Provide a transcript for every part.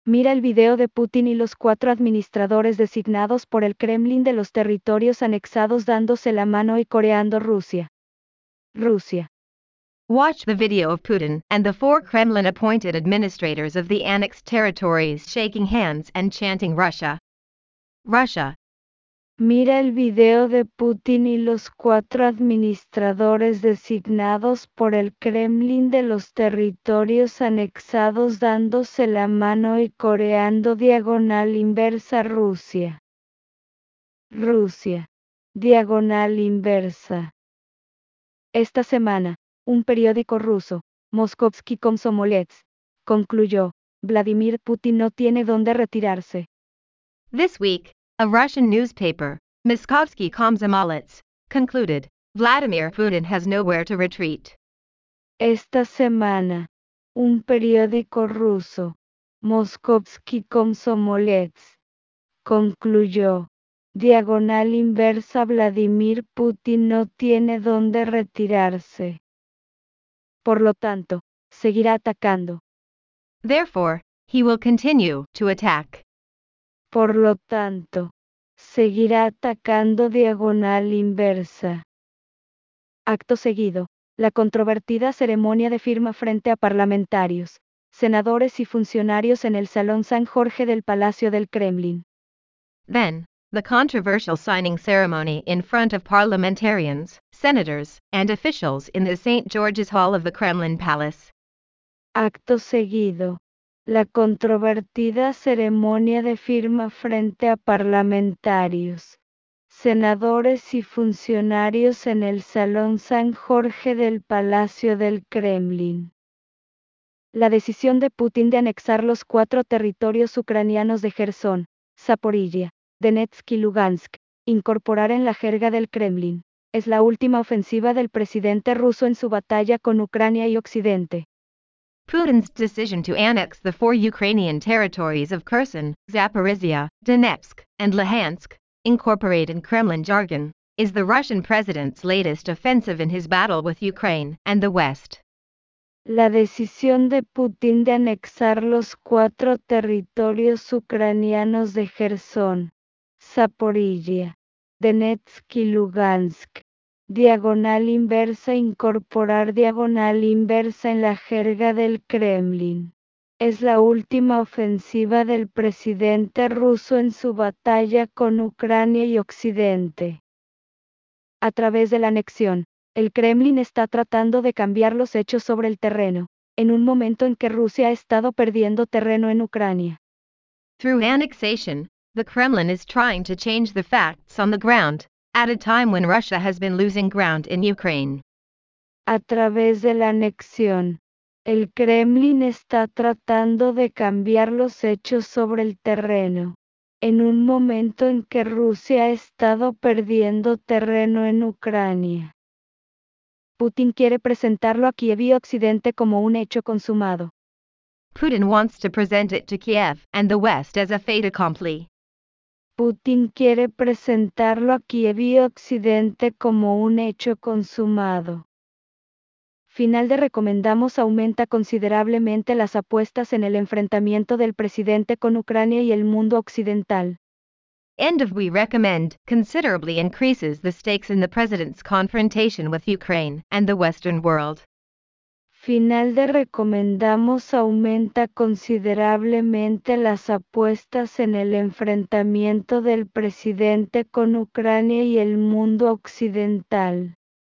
Mira el video de Putin y los 4 administradores designados por el Kremlin de los territorios anexados dándose la mano y coreando Rusia. Rusia. Watch the video of Putin and the 4 Kremlin-appointed administrators of the annexed territories shaking hands and chanting Russia. Russia. Mira el video de Putin y los 4 administradores designados por el Kremlin de los territorios anexados dándose la mano y coreando diagonal inversa Rusia. Rusia. Diagonal inversa. Esta semana, un periódico ruso, Moskovsky Komsomolets, concluyó, Vladimir Putin no tiene dónde retirarse. This week, a Russian newspaper, Moskovsky Komsomolets, concluded, Vladimir Putin has nowhere to retreat. Esta semana, un periódico ruso, Moskovsky Komsomolets, concluyó, diagonal inversa Vladimir Putin no tiene dónde retirarse. Por lo tanto, seguirá atacando. Therefore, he will continue to attack. Por lo tanto, seguirá atacando diagonal inversa. Acto seguido, la controvertida ceremonia de firma frente a parlamentarios, senadores y funcionarios en el Salón San Jorge del Palacio del Kremlin. Then, the controversial signing ceremony in front of parliamentarians, senators, and officials in the St. George's Hall of the Kremlin Palace. Acto seguido, la controvertida ceremonia de firma frente a parlamentarios, senadores y funcionarios en el Salón San Jorge del Palacio del Kremlin. La decisión de Putin de anexar los 4 territorios ucranianos de Jersón, Zaporilla, Donetsk y Lugansk, incorporar en la jerga del Kremlin, es la última ofensiva del presidente ruso en su batalla con Ucrania y Occidente. Putin's decision to annex the 4 Ukrainian territories of Kherson, Zaporizhia, Donetsk, and Luhansk, incorporate in Kremlin jargon, is the Russian president's latest offensive in his battle with Ukraine and the West. La decisión de Putin de anexar los 4 territorios ucranianos de Jersón, Zaporilla, Donetsk y Lugansk, diagonal inversa incorporar diagonal inversa en la jerga del Kremlin. Es la última ofensiva del presidente ruso en su batalla con Ucrania y Occidente. A través de la anexión, el Kremlin está tratando de cambiar los hechos sobre el terreno, en un momento en que Rusia ha estado perdiendo terreno en Ucrania. Through annexation, the Kremlin is trying to change the facts on the ground, at a time when Russia has been losing ground in Ukraine. A través de la anexión, el Kremlin está tratando de cambiar los hechos sobre el terreno, en un momento en que Rusia ha estado perdiendo terreno en Ucrania. Putin quiere presentarlo a Kiev y Occidente como un hecho consumado. Putin wants to present it to Kiev and the West as a fait accompli. Putin quiere presentarlo a Kiev y Occidente como un hecho consumado. Final de recomendamos aumenta considerablemente las apuestas en el enfrentamiento del presidente con Ucrania y el mundo occidental. End of we recommend considerably increases the stakes in the president's confrontation with Ukraine and the Western world. Final de recomendamos aumenta considerablemente las apuestas en el enfrentamiento del presidente con Ucrania y el mundo occidental.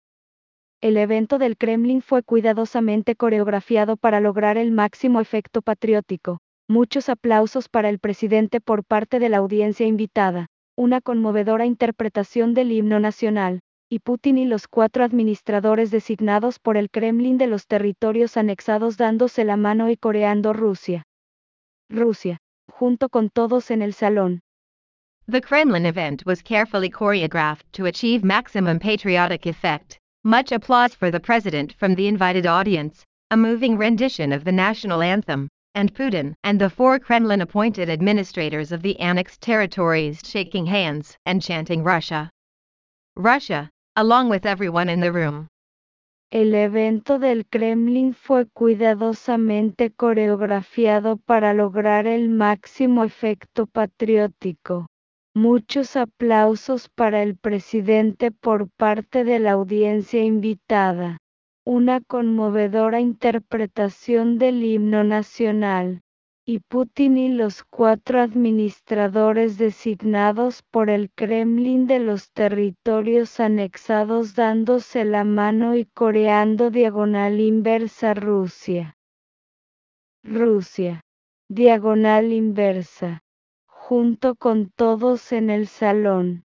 El evento del Kremlin fue cuidadosamente coreografiado para lograr el máximo efecto patriótico. Muchos aplausos para el presidente por parte de la audiencia invitada, una conmovedora interpretación del himno nacional, y Putin y los 4 administradores designados por el Kremlin de los territorios anexados dándose la mano y coreando Rusia. Rusia, junto con todos en el salón. The Kremlin event was carefully choreographed to achieve maximum patriotic effect. Much applause for the president from the invited audience, a moving rendition of the national anthem, and Putin and the 4 Kremlin-appointed administrators of the annexed territories shaking hands and chanting Russia. Russia, along with everyone in the room. El evento del Kremlin fue cuidadosamente coreografiado para lograr el máximo efecto patriótico. Muchos aplausos para el presidente por parte de la audiencia invitada. Una conmovedora interpretación del himno nacional. Y Putin y los 4 administradores designados por el Kremlin de los territorios anexados dándose la mano y coreando diagonal inversa Rusia. Rusia. Diagonal inversa. Junto con todos en el salón.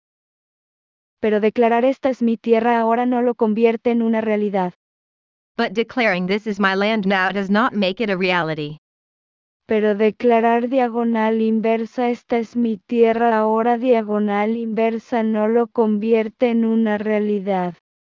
Pero declarar esta es mi tierra ahora no lo convierte en una realidad. But declaring this is my land now does not make it a reality. Pero declarar diagonal inversa esta es mi tierra ahora diagonal inversa no lo convierte en una realidad.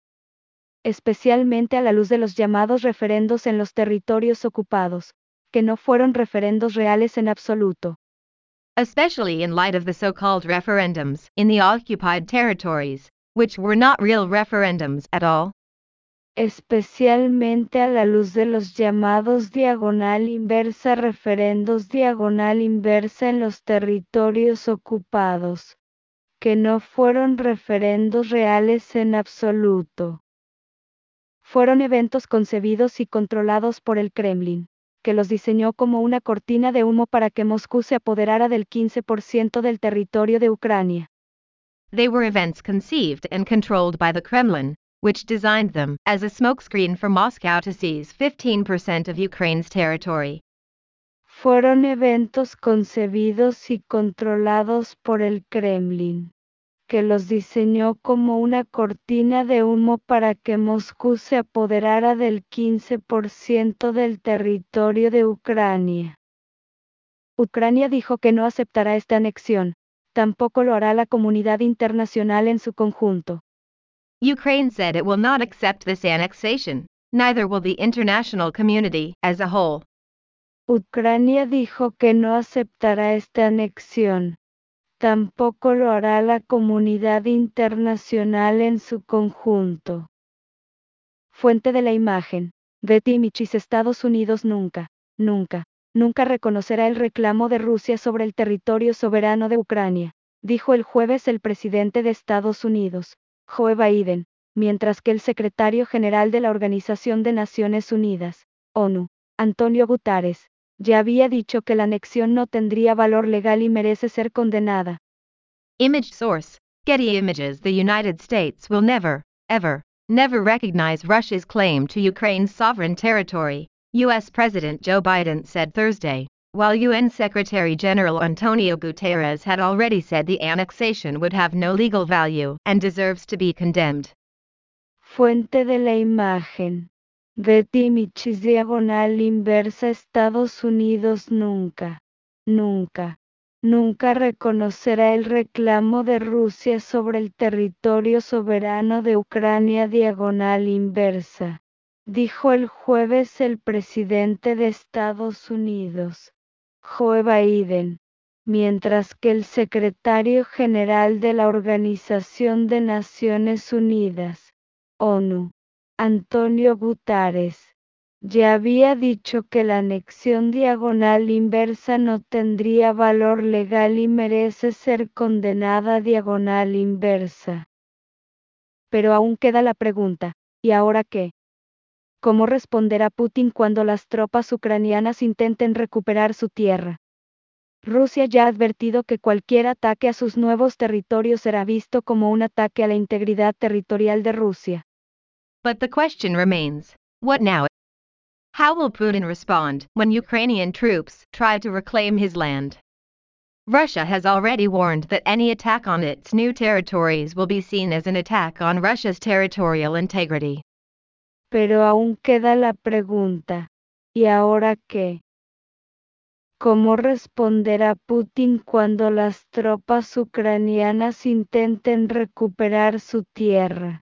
Especialmente a la luz de los llamados referendos en los territorios ocupados, que no fueron referendos reales en absoluto. Especially in light of the so-called referendums in the occupied territories, which were not real referendums at all. Especialmente a la luz de los llamados diagonal inversa referendos diagonal inversa en los territorios ocupados, que no fueron referendos reales en absoluto. Fueron eventos concebidos y controlados por el Kremlin, que los diseñó como una cortina de humo para que Moscú se apoderara del 15% del territorio de Ucrania. They were events conceived and controlled by the Kremlin, which designed them as a smokescreen for Moscow to seize 15% of Ukraine's territory. Fueron eventos concebidos y controlados por el Kremlin, que los diseñó como una cortina de humo para que Moscú se apoderara del 15% del territorio de Ucrania. Ucrania dijo que no aceptará esta anexión, tampoco lo hará la comunidad internacional en su conjunto. Ukraine said it will not accept this annexation, neither will the international community as a whole. Ucrania dijo que no aceptará esta anexión. Tampoco lo hará la comunidad internacional en su conjunto. Fuente de la imagen. Getty Images. Estados Unidos nunca reconocerá el reclamo de Rusia sobre el territorio soberano de Ucrania, dijo el jueves el presidente de Estados Unidos, Joe Biden, mientras que el secretario general de la Organización de Naciones Unidas, ONU, Antonio Guterres, ya había dicho que la anexión no tendría valor legal y merece ser condenada. Image source, Getty Images. The United States will never recognize Russia's claim to Ukraine's sovereign territory, U.S. President Joe Biden said Thursday, while UN Secretary General Antonio Guterres had already said the annexation would have no legal value and deserves to be condemned. Fuente de la imagen. Getty Images diagonal inversa. Estados Unidos nunca reconocerá el reclamo de Rusia sobre el territorio soberano de Ucrania diagonal inversa, dijo el jueves el presidente de Estados Unidos, Joe Biden, mientras que el secretario general de la Organización de Naciones Unidas, ONU, Antonio Guterres, ya había dicho que la anexión diagonal inversa no tendría valor legal y merece ser condenada diagonal inversa. Pero aún queda la pregunta, ¿y ahora qué? ¿Cómo responderá Putin cuando las tropas ucranianas intenten recuperar su tierra? Rusia ya ha advertido que cualquier ataque a sus nuevos territorios será visto como un ataque a la integridad territorial de Rusia. But the question remains, what now? How will Putin respond when Ukrainian troops try to reclaim his land? Russia has already warned that any attack on its new territories will be seen as an attack on Russia's territorial integrity. Pero aún queda la pregunta, ¿y ahora qué? ¿Cómo responderá Putin cuando las tropas ucranianas intenten recuperar su tierra?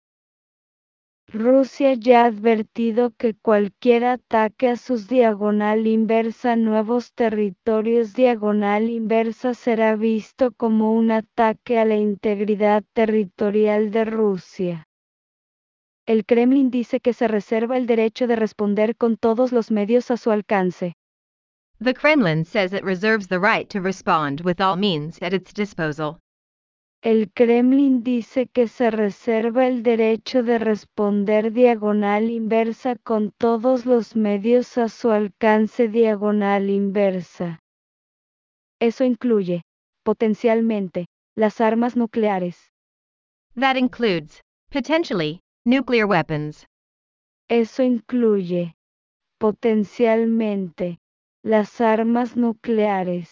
Rusia ya ha advertido que cualquier ataque a sus diagonal inversa nuevos territorios diagonal inversa será visto como un ataque a la integridad territorial de Rusia. El Kremlin dice que se reserva el derecho de responder con todos los medios a su alcance. The Kremlin says it reserves the right to respond with all means at its disposal. El Kremlin dice que se reserva el derecho de responder diagonal inversa con todos los medios a su alcance diagonal inversa. Eso incluye, potencialmente, las armas nucleares. That includes, potentially, nuclear weapons. Eso incluye, potencialmente, las armas nucleares.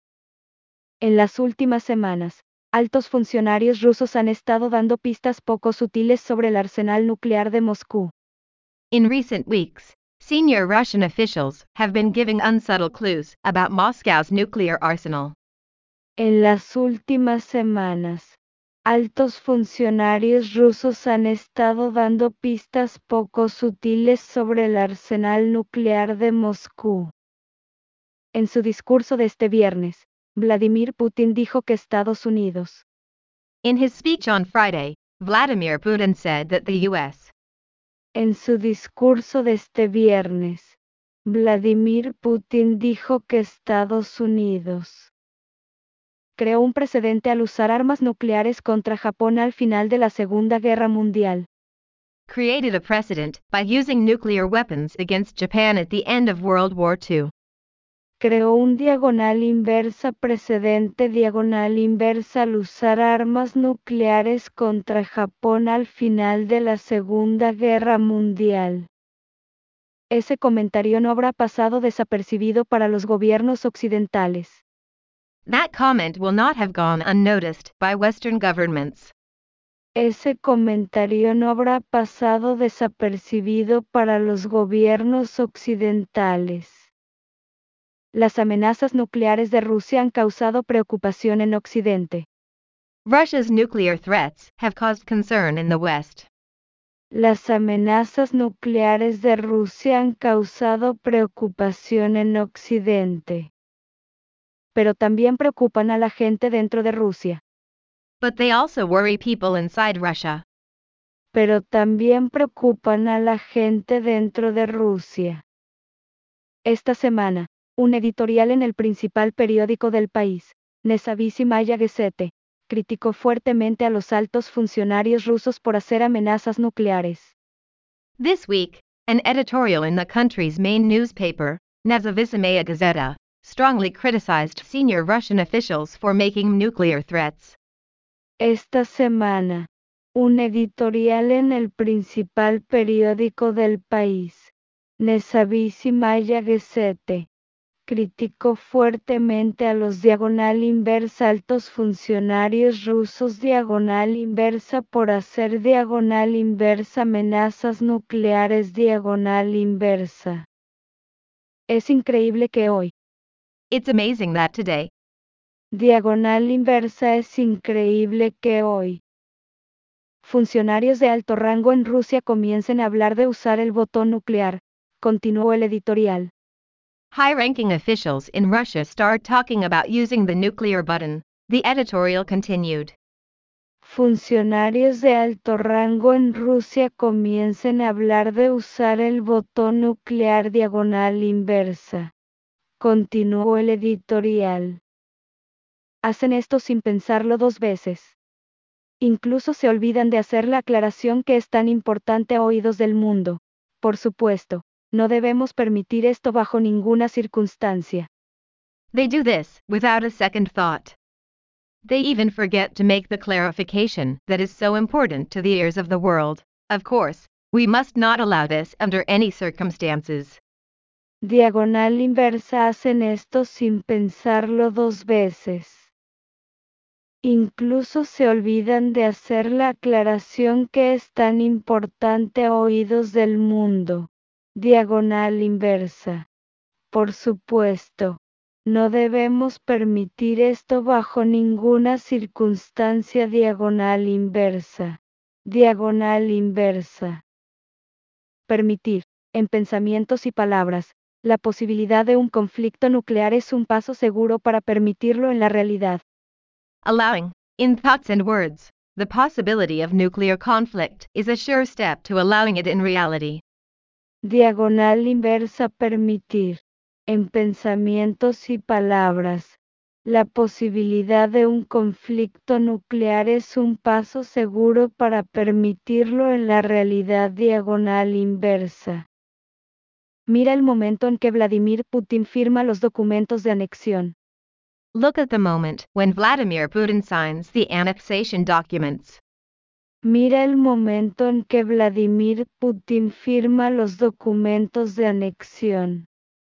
En las últimas semanas, altos funcionarios rusos han estado dando pistas poco sutiles sobre el arsenal nuclear de Moscú. In recent weeks, senior Russian officials have been giving unsubtle clues about Moscow's nuclear arsenal. En las últimas semanas, altos funcionarios rusos han estado dando pistas poco sutiles sobre el arsenal nuclear de Moscú. En su discurso de este viernes, Vladimir Putin dijo que Estados Unidos. In his speech on Friday, Vladimir Putin said that the U.S. En su discurso de este viernes, Vladimir Putin dijo que Estados Unidos creó un precedente al usar armas nucleares contra Japón al final de la Segunda Guerra Mundial. created a precedent by using nuclear weapons against Japan at the end of World War II. Creó un diagonal inversa precedente diagonal inversa al usar armas nucleares contra Japón al final de la Segunda Guerra Mundial. Ese comentario no habrá pasado desapercibido para los gobiernos occidentales. That comment will not have gone unnoticed by Western governments. Ese comentario no habrá pasado desapercibido para los gobiernos occidentales. Las amenazas nucleares de Rusia han causado preocupación en Occidente. Russia's nuclear threats have caused concern in the West. Las amenazas nucleares de Rusia han causado preocupación en Occidente. Pero también preocupan a la gente dentro de Rusia. But they also worry people inside Russia. Pero también preocupan a la gente dentro de Rusia. Esta semana, un editorial en el principal periódico del país, Nezavissimaya Gazeta, criticó fuertemente a los altos funcionarios rusos por hacer amenazas nucleares. This week, an editorial in the country's main newspaper, Nezavissimaya Gazeta, strongly criticized senior Russian officials for making nuclear threats. Esta semana, un editorial en el principal periódico del país, Nezavissimaya Gazeta, criticó fuertemente a los diagonal inversa altos funcionarios rusos diagonal inversa por hacer diagonal inversa amenazas nucleares diagonal inversa. Es increíble que hoy. It's amazing that today. Diagonal inversa es increíble que hoy. Funcionarios de alto rango en Rusia comiencen a hablar de usar el botón nuclear, continuó el editorial. High-ranking officials in Russia start talking about using the nuclear button, the editorial continued. Funcionarios de alto rango en Rusia comiencen a hablar de usar el botón nuclear diagonal inversa. Continuó el editorial. Hacen esto sin pensarlo dos veces. Incluso se olvidan de hacer la aclaración que es tan importante a oídos del mundo. Por supuesto, no debemos permitir esto bajo ninguna circunstancia. They do this without a second thought. They even forget to make the clarification that is so important to the ears of the world. Of course, we must not allow this under any circumstances. Diagonal inversa hacen esto sin pensarlo dos veces. Incluso se olvidan de hacer la aclaración que es tan importante a oídos del mundo. Diagonal inversa. Por supuesto, no debemos permitir esto bajo ninguna circunstancia diagonal inversa. Diagonal inversa. Permitir, en pensamientos y palabras, la posibilidad de un conflicto nuclear es un paso seguro para permitirlo en la realidad. Allowing, in thoughts and words, The possibility of nuclear conflict is a sure step to allowing it in reality. Diagonal inversa permitir, en pensamientos y palabras. La posibilidad de un conflicto nuclear es un paso seguro para permitirlo en la realidad diagonal inversa. Mira el momento en que Vladimir Putin firma los documentos de anexión. Look at the moment when Vladimir Putin signs the annexation documents. Mira el momento en que Vladimir Putin firma los documentos de anexión.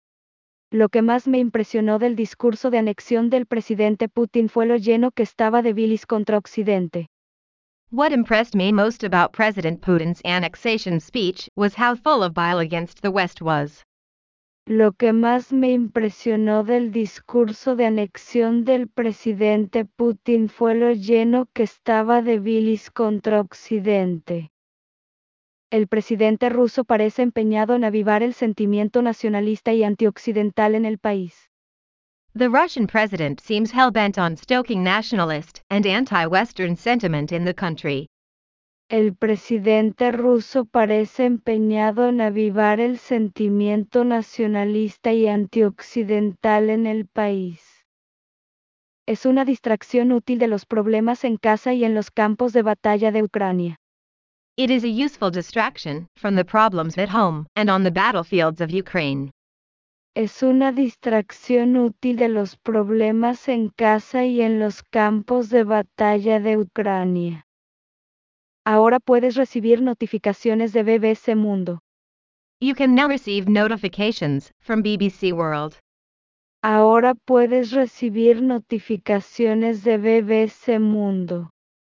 Lo que más me impresionó del discurso de anexión del presidente Putin fue lo lleno que estaba de bilis contra Occidente. What impressed me most about President Putin's annexation speech was how full of bile against the West was. Lo que más me impresionó del discurso de anexión del presidente Putin fue lo lleno que estaba de bilis contra Occidente. El presidente ruso parece empeñado en avivar el sentimiento nacionalista y antioccidental en el país. The Russian president seems hell-bent on stoking nationalist and anti-Western sentiment in the country. El presidente ruso parece empeñado en avivar el sentimiento nacionalista y antioccidental en el país. Es una distracción útil de los problemas en casa y en los campos de batalla de Ucrania. It is a useful distraction from the problems at home and on the battlefields of Ukraine. Es una distracción útil de los problemas en casa y en los campos de batalla de Ucrania. Ahora puedes recibir notificaciones de BBC Mundo. You can now receive notifications from BBC World. Ahora puedes recibir notificaciones de BBC Mundo.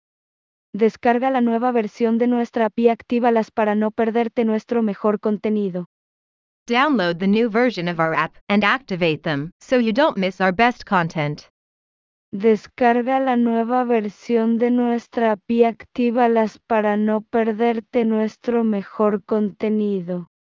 Descarga la nueva versión de nuestra API y actívalas para no perderte nuestro mejor contenido. Download the new version of our app and activate them so you don't miss our best content. Descarga la nueva versión de nuestra API y actívalas para no perderte nuestro mejor contenido.